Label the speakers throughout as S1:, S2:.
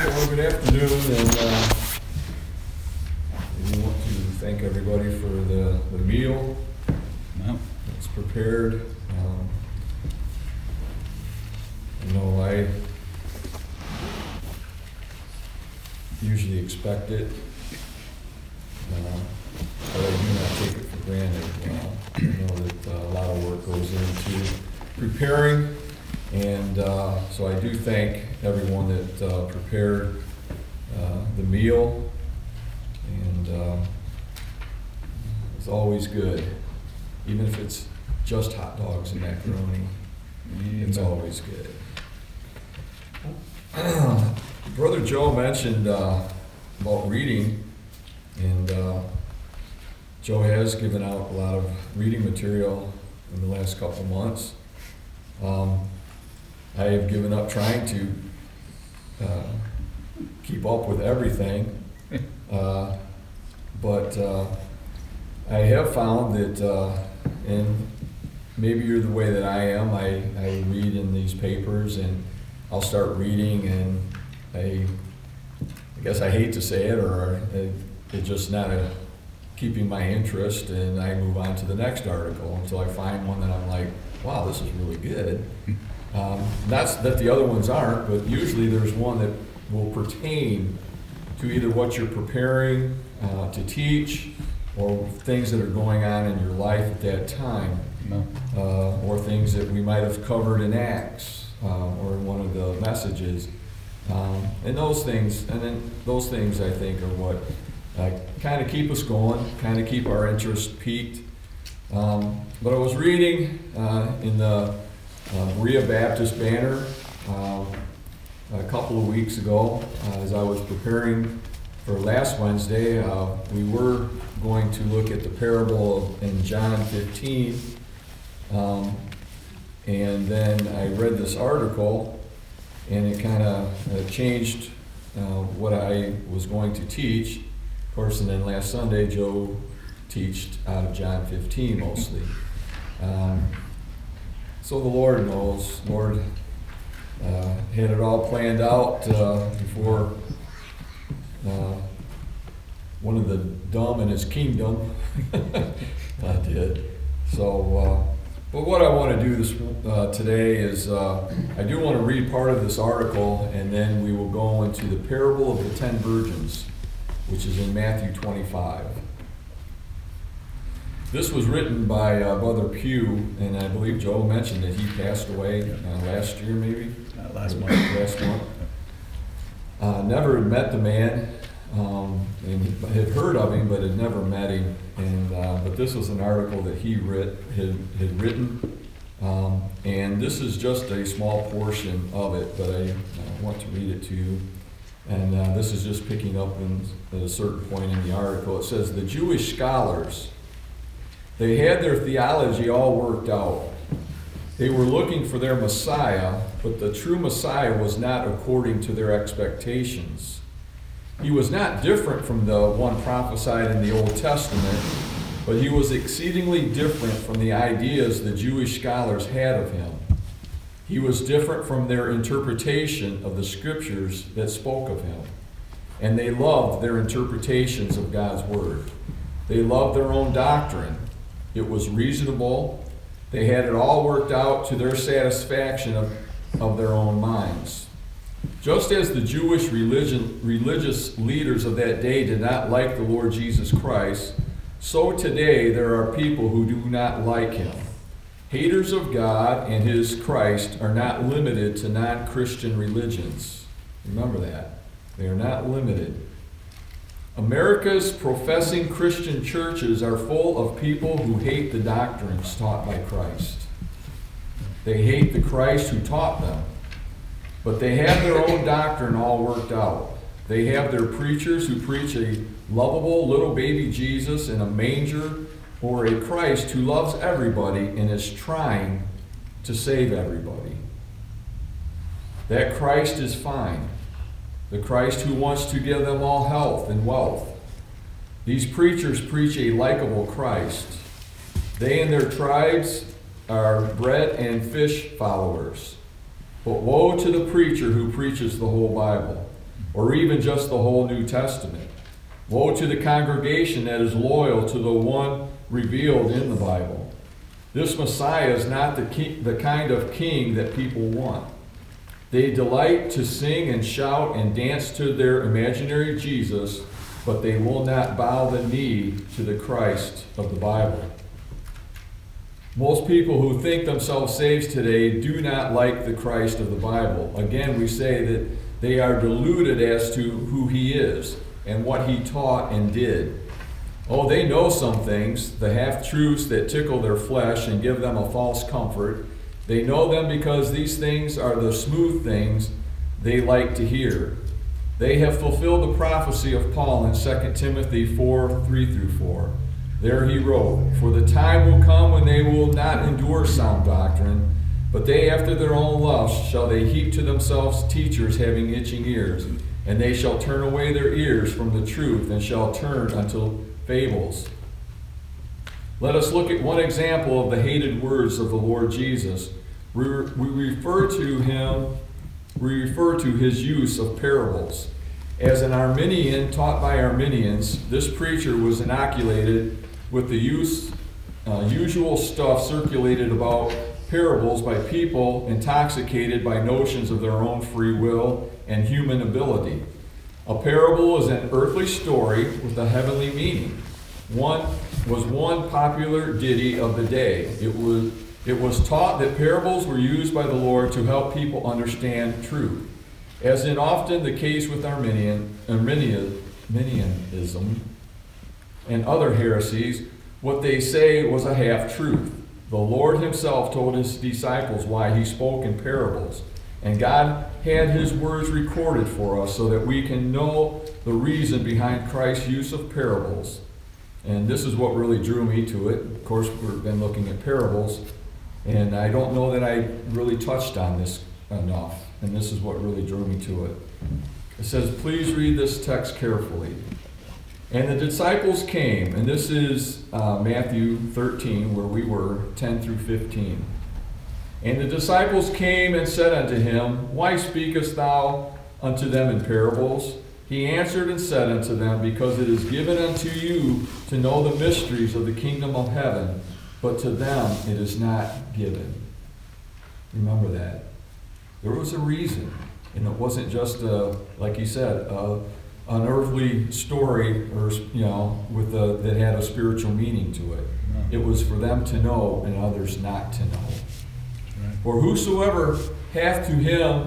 S1: Well, good afternoon, and we want to thank everybody for the meal that's prepared. I usually expect it, but I do not take it for granted. I know that a lot of work goes into preparing, and so I do thank everyone that prepared the meal, and it's always good, even if it's just hot dogs and macaroni. It's always good. Brother Joe mentioned about reading, and Joe has given out a lot of reading material in the last couple of months. I have given up trying to keep up with everything, but I have found that, and maybe you're the way that I am, I read in these papers, and I'll start reading, and I guess I hate to say it, or it's just not keeping my interest, and I move on to the next article until I find one that I'm like, wow, this is really good. Not that the other ones aren't, but usually there's one that will pertain to either what you're preparing to teach, or things that are going on in your life at that time, or things that we might have covered in Acts, or in one of the messages. And those things I think are what kind of keep us going, kind of keep our interest peaked. But I was reading in the Berea Baptist Banner a couple of weeks ago, as I was preparing for last Wednesday. We were going to look at the parable in John 15, and then I read this article, and it kind of changed what I was going to teach. Of course, and then last Sunday, Joe taught out of John 15 mostly. So the Lord knows. Lord had it all planned out before one of the dumb in his kingdom did. So, but what I want to do today is I do want to read part of this article, and then we will go into the parable of the 10 virgins, which is in Matthew 25. This was written by Brother Pugh, and I believe Joe mentioned that he passed away last year, maybe? Last month. Never had met the man, and had heard of him, but had never met him. And but this was an article that he had written, and this is just a small portion of it, but I want to read it to you. And this is just picking up at a certain point in the article. It says, the Jewish scholars, they had their theology all worked out. They were looking for their Messiah, but the true Messiah was not according to their expectations. He was not different from the one prophesied in the Old Testament, but he was exceedingly different from the ideas the Jewish scholars had of him. He was different from their interpretation of the scriptures that spoke of him. And they loved their interpretations of God's word. They loved their own doctrine. It was reasonable. They had it all worked out to their satisfaction of their own minds. Just as the Jewish religious leaders of that day did not like the Lord Jesus Christ, so today there are people who do not like him. Haters of God and his Christ are not limited to non-Christian religions. Remember that. They are not limited. America's professing Christian churches are full of people who hate the doctrines taught by Christ. They hate the Christ who taught them. But they have their own doctrine all worked out. They have their preachers who preach a lovable little baby Jesus in a manger, or a Christ who loves everybody and is trying to save everybody. That Christ is fine. The Christ who wants to give them all health and wealth. These preachers preach a likable Christ. They and their tribes are bread and fish followers. But woe to the preacher who preaches the whole Bible. or even just the whole New Testament. Woe to the congregation that is loyal to the one revealed in the Bible. This Messiah is not the kind of king that people want. They delight to sing and shout and dance to their imaginary Jesus, but they will not bow the knee to the Christ of the Bible. Most people who think themselves saved today do not like the Christ of the Bible. Again, we say that they are deluded as to who he is and what he taught and did. Oh, they know some things, the half-truths that tickle their flesh and give them a false comfort. They know them because these things are the smooth things they like to hear. They have fulfilled the prophecy of Paul in 2 Timothy 4:3-4. There he wrote, "For the time will come when they will not endure sound doctrine, but they after their own lust shall they heap to themselves teachers having itching ears, and they shall turn away their ears from the truth and shall turn unto fables." Let us look at one example of the hated words of the Lord Jesus. We refer to his use of parables. As an Arminian taught by Arminians, this preacher was inoculated with the usual stuff circulated about parables by people intoxicated by notions of their own free will and human ability. A parable is an earthly story with a heavenly meaning. One popular ditty of the day. It was taught that parables were used by the Lord to help people understand truth. As is often the case with Arminianism and other heresies, what they say was a half-truth. The Lord himself told his disciples why he spoke in parables, and God had his words recorded for us so that we can know the reason behind Christ's use of parables. And this is what really drew me to it. Of course, we've been looking at parables, and I don't know that I really touched on this enough, and this is what really drew me to it. It says, please read this text carefully. And the disciples came, and this is Matthew 13, where we were, 10-15. And the disciples came and said unto him, Why speakest thou unto them in parables? He answered and said unto them, Because it is given unto you to know the mysteries of the kingdom of heaven, but to them it is not given. Remember that. There was a reason, and it wasn't just, like he said, an earthly story, or that had a spiritual meaning to it. No. It was for them to know and others not to know. Right. For whosoever hath to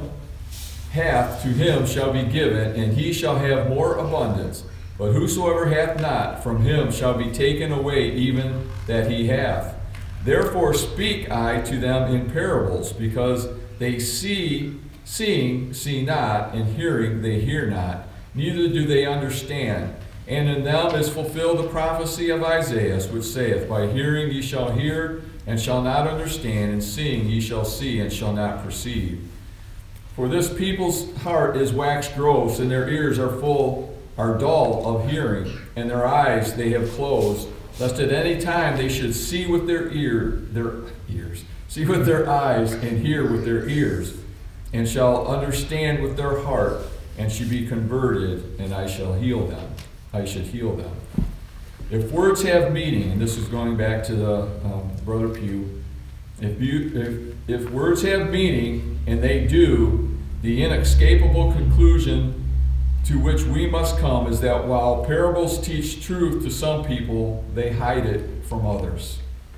S1: him shall be given, and he shall have more abundance. But whosoever hath not, from him shall be taken away even that he hath. Therefore speak I to them in parables, because they seeing see not, and hearing they hear not, neither do they understand. And in them is fulfilled the prophecy of Isaiah, which saith, By hearing ye shall hear, and shall not understand, and seeing ye shall see, and shall not perceive. For this people's heart is waxed gross, and their ears are dull of hearing, and their eyes they have closed, lest at any time they should see with their eyes, and hear with their ears, and shall understand with their heart, and should be converted, and I shall heal them. I should heal them. If words have meaning, and this is going back to the Brother Pugh, if words have meaning, and they do, the inescapable conclusion to which we must come is that while parables teach truth to some people, they hide it from others.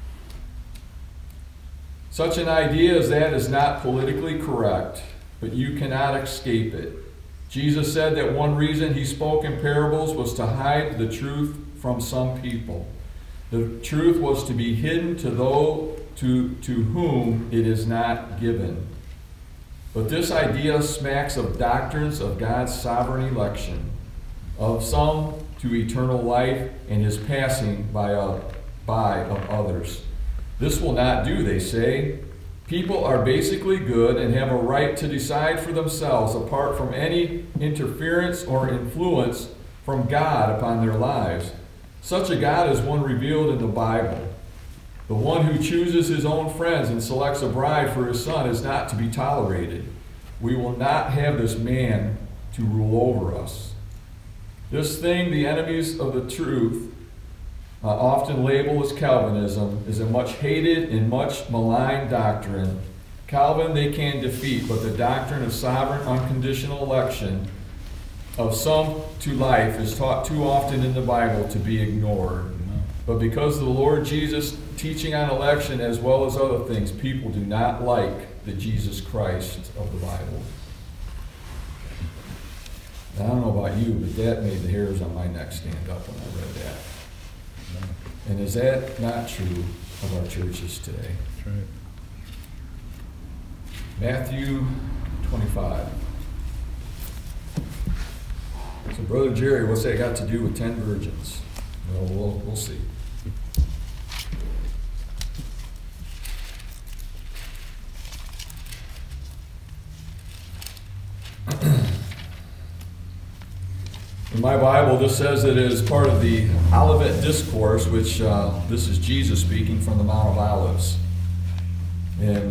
S1: Such an idea as that is not politically correct, but you cannot escape it. Jesus said that one reason he spoke in parables was to hide the truth from some people. The truth was to be hidden to those to whom it is not given. But this idea smacks of doctrines of God's sovereign election, of some to eternal life and his passing by of others. This will not do, they say. People are basically good and have a right to decide for themselves apart from any interference or influence from God upon their lives. Such a God is one revealed in the Bible. The one who chooses his own friends and selects a bride for his son is not to be tolerated. We will not have this man to rule over us. This thing the enemies of the truth often label as Calvinism is a much hated and much maligned doctrine. Calvin they can defeat, but the doctrine of sovereign unconditional election of some to life is taught too often in the Bible to be ignored. But because of the Lord Jesus teaching on election as well as other things, people do not like the Jesus Christ of the Bible. I don't know about you, but that made the hairs on my neck stand up when I read that. And is that not true of our churches today?
S2: That's right.
S1: Matthew 25. So, Brother Jerry, what's that got to do with 10 virgins? Well, we'll see. In my Bible, this says it is part of the Olivet Discourse, which this is Jesus speaking from the Mount of Olives. And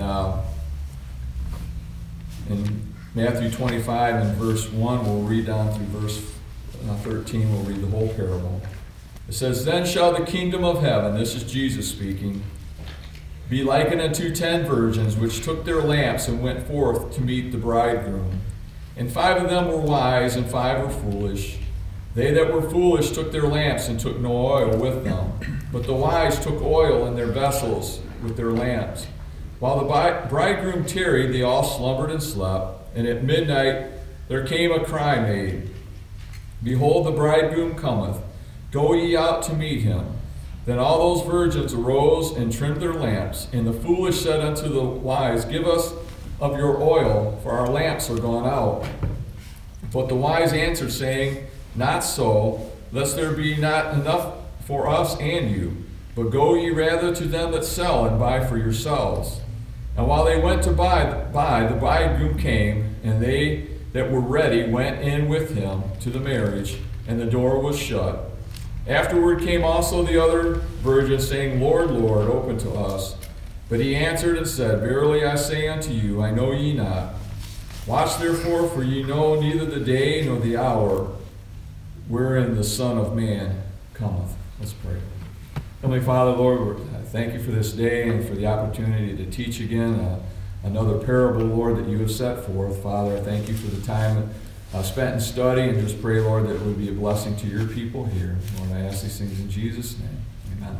S1: in Matthew 25 and verse 1, we'll read down through verse 13, we'll read the whole parable. It says, "Then shall the kingdom of heaven," this is Jesus speaking, "be likened unto 10 virgins, which took their lamps and went forth to meet the bridegroom. And 5 of them were wise, and 5 were foolish. They that were foolish took their lamps and took no oil with them. But the wise took oil in their vessels with their lamps. While the bridegroom tarried, they all slumbered and slept. And at midnight there came a cry made, Behold, the bridegroom cometh. Go ye out to meet him. Then all those virgins arose and trimmed their lamps. And the foolish said unto the wise, Give us of your oil, for our lamps are gone out. But the wise answered, saying, Not so, lest there be not enough for us and you. But go ye rather to them that sell, and buy for yourselves. And while they went to buy, the bridegroom came, and they that were ready went in with him to the marriage, and the door was shut. Afterward came also the other virgins, saying, Lord, Lord, open to us. But he answered and said, Verily I say unto you, I know ye not. Watch therefore, for ye know neither the day nor the hour wherein the Son of Man cometh. Let's pray. Heavenly Father, Lord, I thank you for this day and for the opportunity to teach again another parable, Lord, that you have set forth. Father, I thank you for the time spent in study, and just pray, Lord, that it would be a blessing to your people here. Lord, I ask these things in Jesus' name. Amen.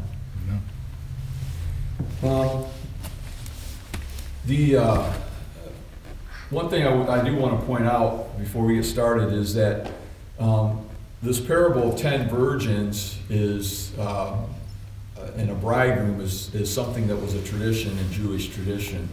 S1: The one thing I do want to point out before we get started is that this parable of 10 virgins is, and a bridegroom is something that was a tradition in Jewish tradition.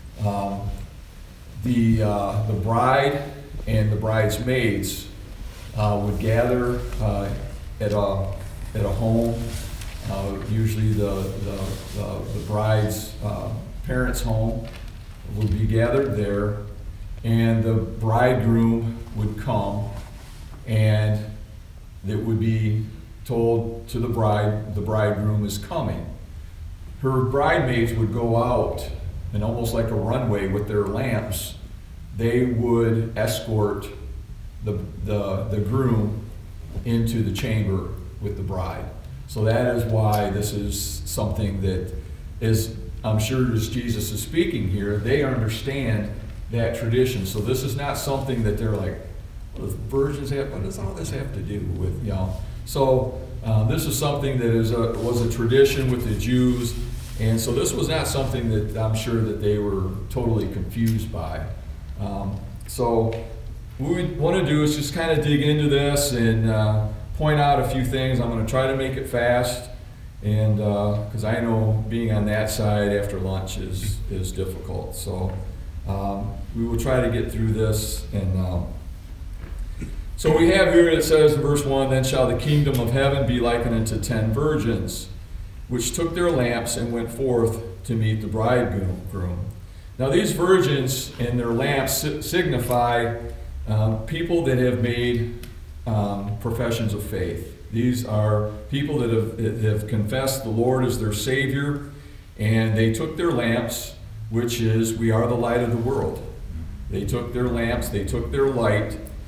S1: The bride and the bridesmaids would gather at a home, usually the bride's parents' home would be gathered there, and the bridegroom would come, and it would be told to the bride, the bridegroom is coming. Her bridesmaids would go out, and almost like a runway with their lamps, they would escort the groom into the chamber with the bride. So that is why this is something that is, I'm sure as Jesus is speaking here, they understand that tradition. So this is not something that they're like, what does virgins have? What does all this have to do with, you know? So this is something that was a tradition with the Jews. And so this was not something that I'm sure that they were totally confused by. So what we want to do is just kind of dig into this and point out a few things. I'm going to try to make it fast, and because I know being on that side after lunch is difficult. So we will try to get through this. And so we have here, it says in verse 1, Then shall the kingdom of heaven be likened unto 10 virgins, which took their lamps and went forth to meet the bridegroom. Now these virgins and their lamps signify people that have made professions of faith. These are people that have confessed the Lord as their Savior, and they took their lamps, which is, we are the light of the world. They took their lamps, they took their light,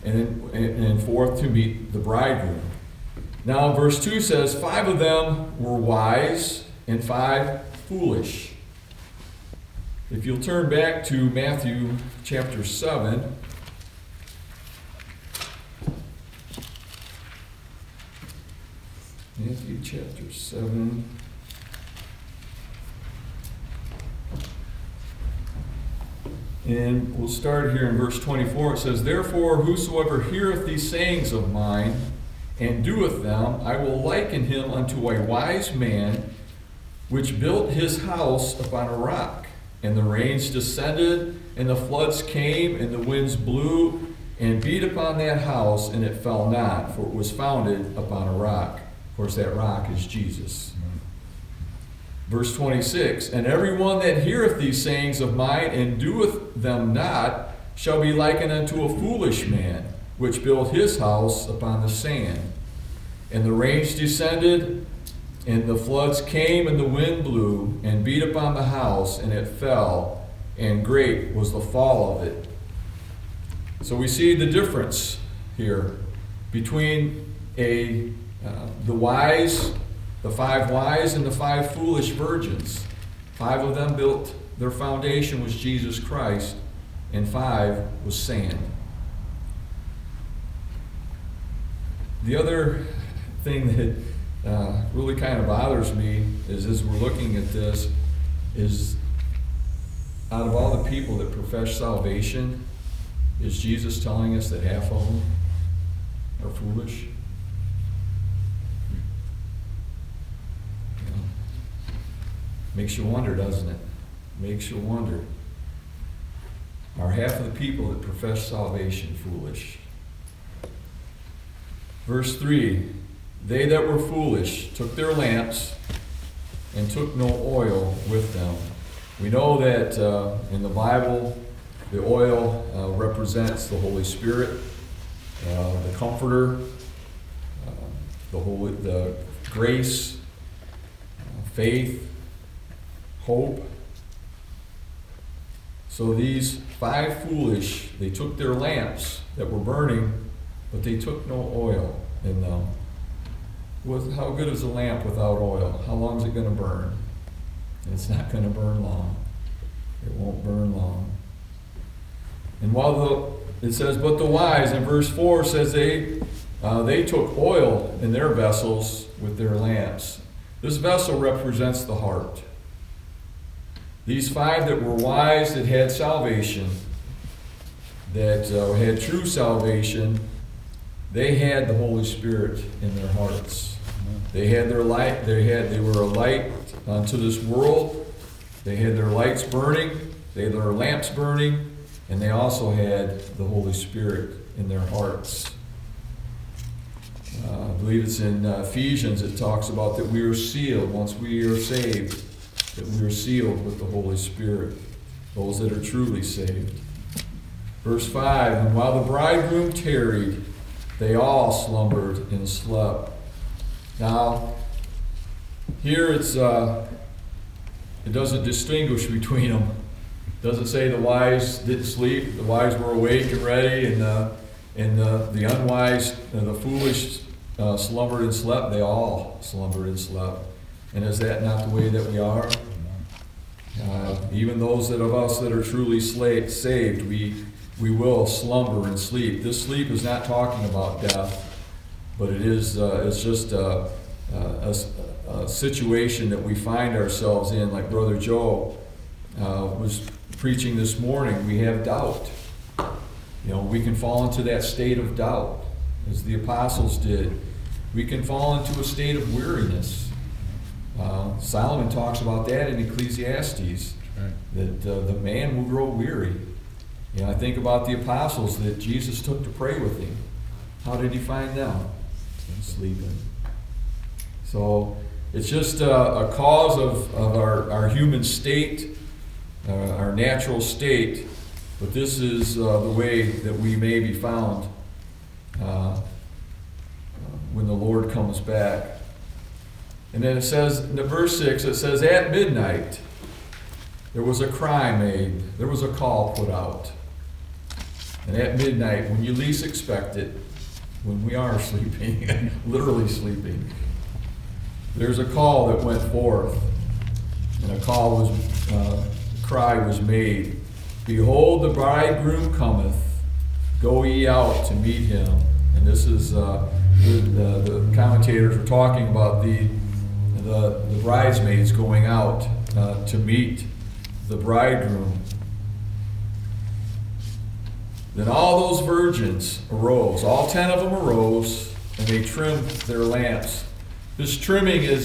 S1: and forth to meet the bridegroom. Now, verse 2 says, 5 of them were wise and 5 foolish. If you'll turn back to Matthew chapter 7, Matthew chapter 7. And we'll start here in verse 24. It says, Therefore, whosoever heareth these sayings of mine, and doeth them, I will liken him unto a wise man, which built his house upon a rock. And the rains descended, and the floods came, and the winds blew, and beat upon that house, and it fell not, for it was founded upon a rock. Of course, that rock is Jesus. Verse 26, And every one that heareth these sayings of mine, and doeth them not, shall be likened unto a foolish man, which built his house upon the sand. And the rains descended, and the floods came, and the wind blew, and beat upon the house, and it fell, and great was the fall of it. So we see the difference here between the wise, the 5 wise, and the 5 foolish virgins. 5 of them built, their foundation was Jesus Christ, and 5 was sand. The other thing that really kind of bothers me is, as we're looking at this, is out of all the people that profess salvation, is Jesus telling us that half of them are foolish? Makes you wonder, doesn't it? Makes you wonder. Are half of the people that profess salvation foolish? Verse 3, They that were foolish took their lamps and took no oil with them. We know that in the Bible, the oil represents the Holy Spirit, the Comforter, the grace, faith, hope. So these 5 foolish, they took their lamps that were burning, but they took no oil in them. How good is a lamp without oil? How long is it going to burn? It's not going to burn long. It won't burn long. And while it says, but the wise, in verse 4 says they took oil in their vessels with their lamps. This vessel represents the heart. These 5 that were wise, that had salvation, that had true salvation, they had the Holy Spirit in their hearts. They had their light. They were a light unto this world. They had their lights burning. They had their lamps burning, and they also had the Holy Spirit in their hearts. I believe it's in Ephesians. It talks about that we are sealed once we are saved. That we are sealed with the Holy Spirit, those that are truly saved. Verse 5, And while the bridegroom tarried, they all slumbered and slept. Now, here it doesn't distinguish between them. It doesn't say the wise didn't sleep, the wise were awake and ready, and the unwise, the foolish slumbered and slept. They all slumbered and slept. And is that not the way that we are? Even those of us that are truly saved, we will slumber and sleep. This sleep is not talking about death, but it's just a situation that we find ourselves in. Like Brother Joe was preaching this morning, we have doubt. We can fall into that state of doubt, as the apostles did. We can fall into a state of weariness. Solomon talks about that in Ecclesiastes, that the man will grow weary. I think about the apostles that Jesus took to pray with him. How did he find them? Sleeping. So it's just a cause of our human state, our natural state, but this is the way that we may be found when the Lord comes back. And then it says, in verse 6, it says, At midnight there was a cry made, there was a call put out. And at midnight, when you least expect it, when we are sleeping, literally sleeping, there's a call that went forth, and a cry was made, "Behold, the bridegroom cometh, go ye out to meet him." And this is, the commentators are talking about the bridesmaids going out to meet the bridegroom. Then all those virgins arose, all 10 of them arose, and they trimmed their lamps. This trimming is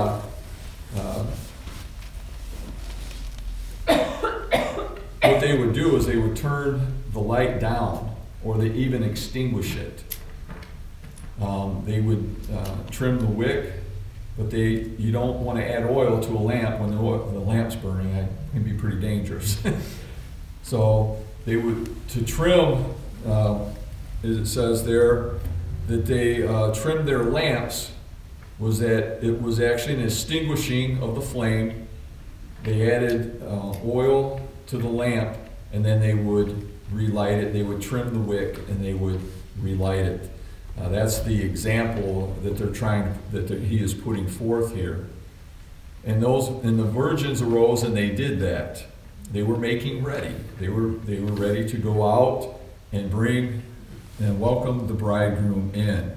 S1: what they would do is they would turn the light down, or they even extinguish it. They would trim the wick, but you don't want to add oil to a lamp when the lamp's burning. It can be pretty dangerous. So they would, to trim, as it says there, that they trimmed their lamps, was that it was actually an extinguishing of the flame. They added oil to the lamp, and then they would relight it. They would trim the wick, and they would relight it. That's the example that he is putting forth here. And the virgins arose, and they did that. They were making ready. They were ready to go out and bring and welcome the bridegroom in.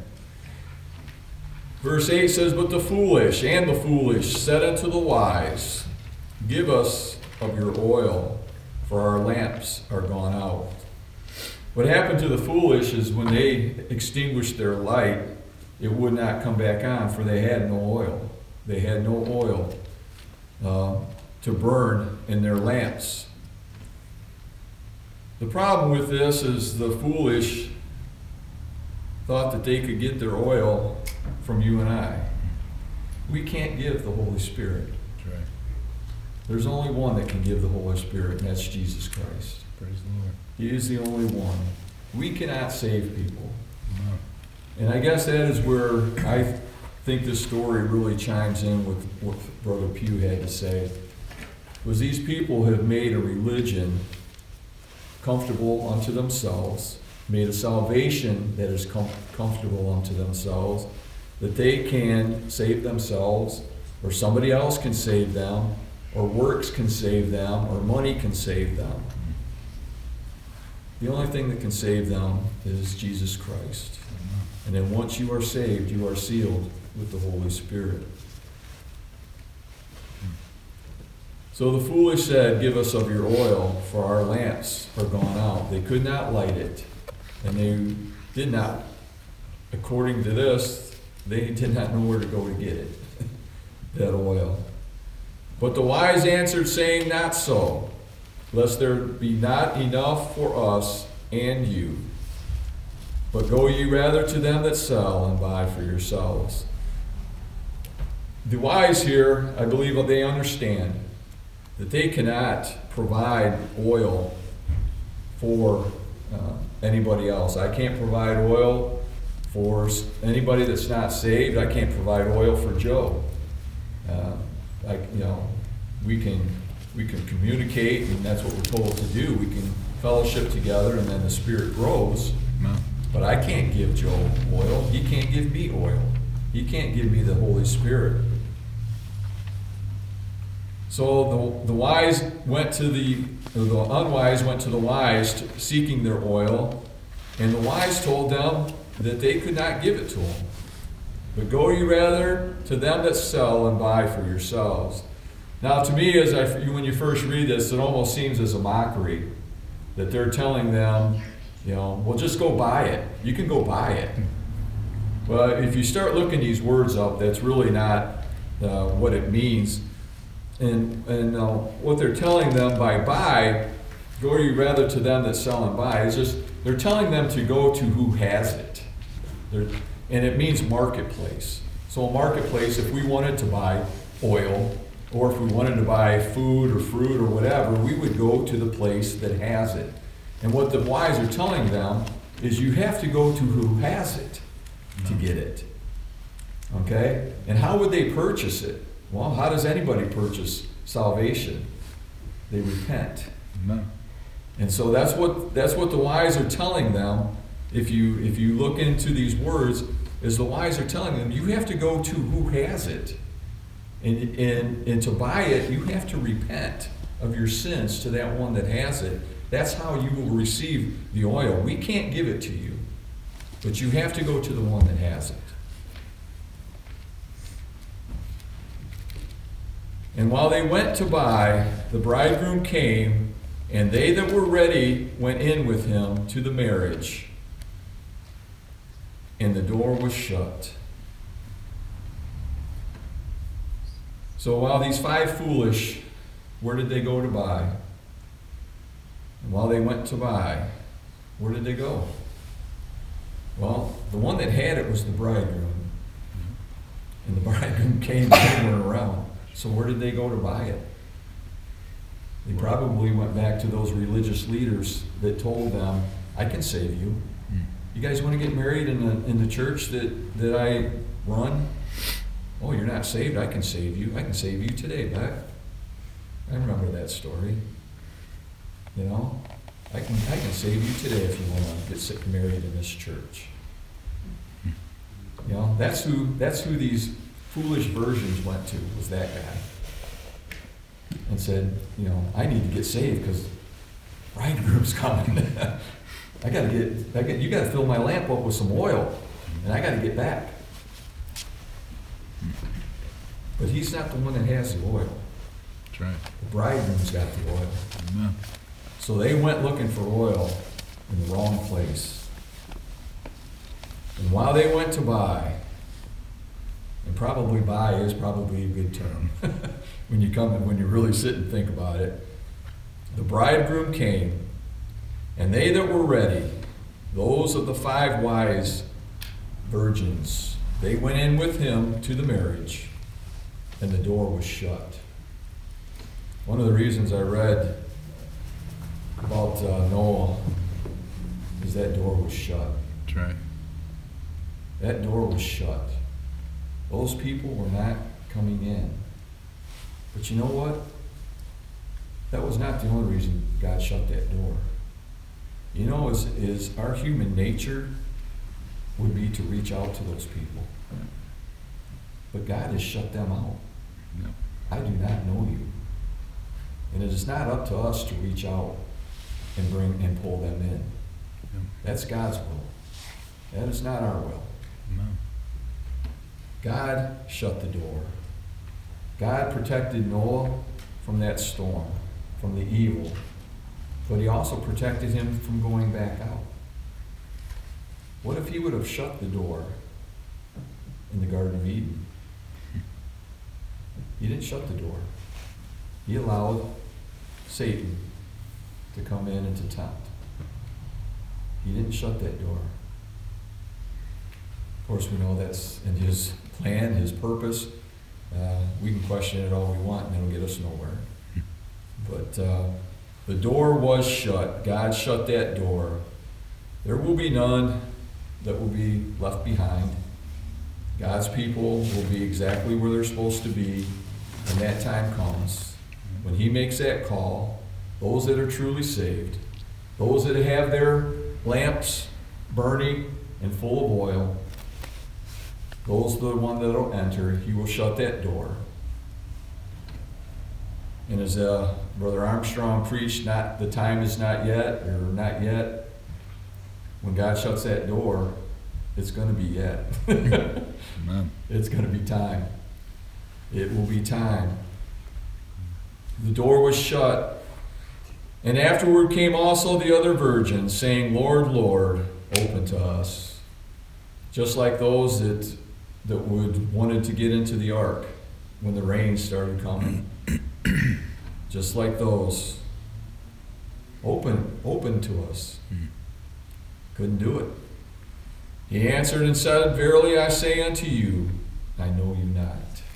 S1: Verse 8 says, "But the foolish said unto the wise, Give us of your oil, for our lamps are gone out." What happened to the foolish is when they extinguished their light, it would not come back on, for they had no oil. They had no oil to burn in their lamps. The problem with this is the foolish thought that they could get their oil from you and I. We can't give the Holy Spirit.
S2: That's right.
S1: There's only one that can give the Holy Spirit, and that's Jesus Christ.
S2: Praise the Lord.
S1: He is the only one. We cannot save people.
S2: No.
S1: And I guess that is where I think this story really chimes in with what Brother Pugh had to say. Was these people have made a religion comfortable unto themselves, made a salvation that is comfortable unto themselves, that they can save themselves, or somebody else can save them, or works can save them, or money can save them. The only thing that can save them is Jesus Christ. And then once you are saved, you are sealed with the Holy Spirit. So the foolish said, "Give us of your oil, for our lamps are gone out." They could not light it. And they did not, according to this, they did not know where to go to get it, that oil. But the wise answered, saying, "Not so, lest there be not enough for us and you. But go ye rather to them that sell, and buy for yourselves." The wise here, I believe they understand that they cannot provide oil for anybody else. I can't provide oil for anybody that's not saved. I can't provide oil for Joe. We can communicate, and that's what we're told to do. We can fellowship together, and then the Spirit grows.
S2: No.
S1: But I can't give Joe oil. He can't give me oil. He can't give me the Holy Spirit. So the unwise went to the wise, seeking their oil, and the wise told them that they could not give it to them. But go ye rather to them that sell, and buy for yourselves. Now, to me, when you first read this, it almost seems as a mockery that they're telling them, well, just go buy it. You can go buy it. But if you start looking these words up, that's really not what it means. And what they're telling them by buy, go ye rather to them that sell and buy, is just they're telling them to go to who has it. And it means marketplace. So a marketplace, if we wanted to buy oil, or if we wanted to buy food or fruit or whatever, we would go to the place that has it. And what the wise are telling them is you have to go to who has it to get it. Okay? And how would they purchase it? Well, how does anybody purchase salvation? They repent.
S2: No.
S1: And so that's what the wise are telling them. If you look into these words, is the wise are telling them, you have to go to who has it. And to buy it, you have to repent of your sins to that one that has it. That's how you will receive the oil. We can't give it to you, but you have to go to the one that has it. And while they went to buy, the bridegroom came, and they that were ready went in with him to the marriage, and the door was shut. So while these 5 foolish, where did they go to buy? And while they went to buy, where did they go? Well, the one that had it was the bridegroom. And the bridegroom came and they weren't around. So where did they go to buy it? They probably went back to those religious leaders that told them, I can save you. You guys want to get married in the church that I run? Oh, you're not saved? I can save you. I can save you today, Beck. I remember that story. You know, I can save you today if you want to get married in this church. You know, that's who these foolish virgins went to, was that guy. And said, you know, I need to get saved because bridegroom's coming. You gotta fill my lamp up with some oil, and I gotta get back. But he's not the one that has the oil.
S2: That's right.
S1: The bridegroom's got the oil.
S2: Amen.
S1: So they went looking for oil in the wrong place. And while they went to buy, and probably buy is probably a good term when you really sit and think about it, the bridegroom came, and they that were ready, those of the 5 wise virgins, they went in with him to the marriage, and the door was shut. One of the reasons I read about Noah is that door was shut.
S2: That's right.
S1: That door was shut. Those people were not coming in. But you know what? That was not the only reason God shut that door. You know, is our human nature would be to reach out to those people. But God has shut them out.
S2: No.
S1: I do not know you. And it is not up to us to reach out and bring and pull them in.
S2: No.
S1: That's God's will. That is not our will.
S2: No.
S1: God shut the door. God protected Noah from that storm, from the evil, but he also protected him from going back out. What if he would have shut the door in the Garden of Eden? He didn't shut the door. He allowed Satan to come in and to tempt. He didn't shut that door. Of course, we know that's in his plan, his purpose. We can question it all we want and it'll get us nowhere. But the door was shut. God shut that door. There will be none that will be left behind. God's people will be exactly where they're supposed to be when that time comes. When he makes that call, those that are truly saved, those that have their lamps burning and full of oil, those are the one that will enter. He will shut that door. And as Brother Armstrong preached, the time is not yet, or not yet. When God shuts that door, it's going to be yet.
S2: Amen.
S1: It's going to be time. It will be time. The door was shut. And afterward came also the other virgins, saying, Lord, Lord, open to us. Just like those that wanted to get into the ark when the rain started coming. Just like those. Open to us. Couldn't do it. He answered and said, Verily I say unto you, I know you not.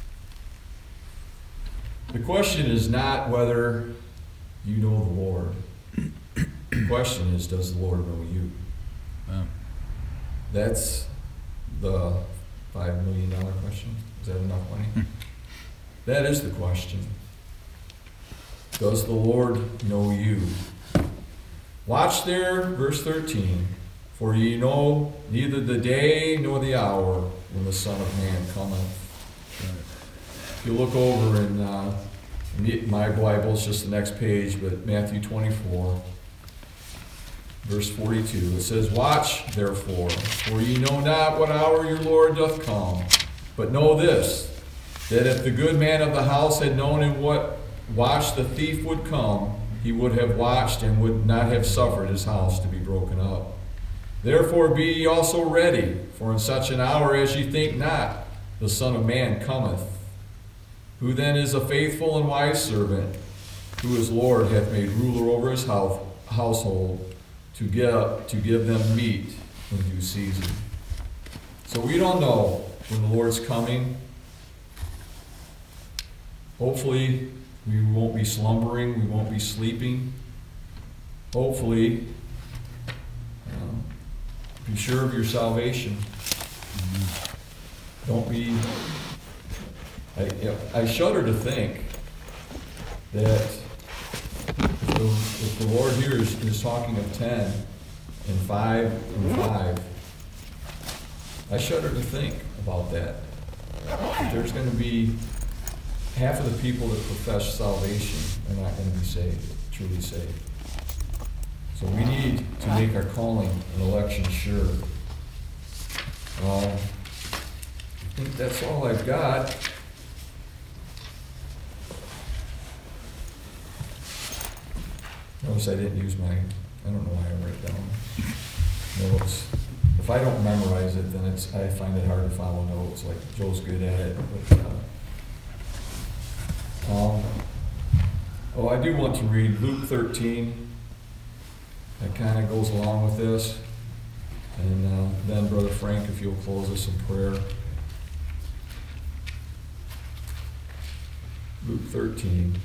S1: The question is not whether you know the Lord. The question is, does the Lord know you?
S2: Wow.
S1: That's the $5 million question. Is that enough money? That is the question. Does the Lord know you? Watch there, verse 13, for ye know neither the day nor the hour when the Son of Man cometh. If you look over in my Bible, it's just the next page, but Matthew 24, verse 42, it says, Watch therefore, for ye know not what hour your Lord doth come. But know this, that if the good man of the house had known in what watch the thief would come, he would have watched and would not have suffered his house to be broken up. Therefore be ye also ready, for in such an hour as ye think not, the Son of Man cometh. Who then is a faithful and wise servant, who his Lord hath made ruler over his household, to give them meat in due season. So we don't know when the Lord's coming. Hopefully, we won't be slumbering, we won't be sleeping. Hopefully, be sure of your salvation. Don't be. I shudder to think that if the Lord here is talking of 10 and 5 and 5, I shudder to think about that. That there's going to be half of the people that profess salvation are not going to be saved, truly saved. So we need to make our calling and election sure. I think that's all I've got. Notice I didn't use I don't know why I write down notes. If I don't memorize it, then I find it hard to follow notes. Like Joe's good at it. But, I do want to read Luke 13. That kind of goes along with this. And then Brother Frank, if you'll close us in prayer. Luke 13.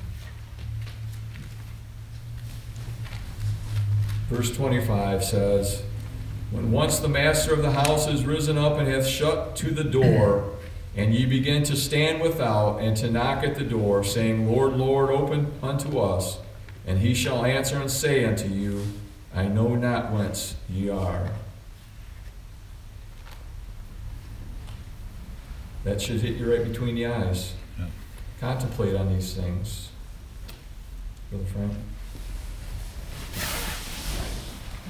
S1: Verse 25 says, When once the master of the house is risen up and hath shut to the door, and ye begin to stand without and to knock at the door, saying, Lord, Lord, open unto us. And he shall answer and say unto you, I know not whence ye are. That should hit you right between the eyes.
S2: Yeah.
S1: Contemplate on these things. Brother Frank?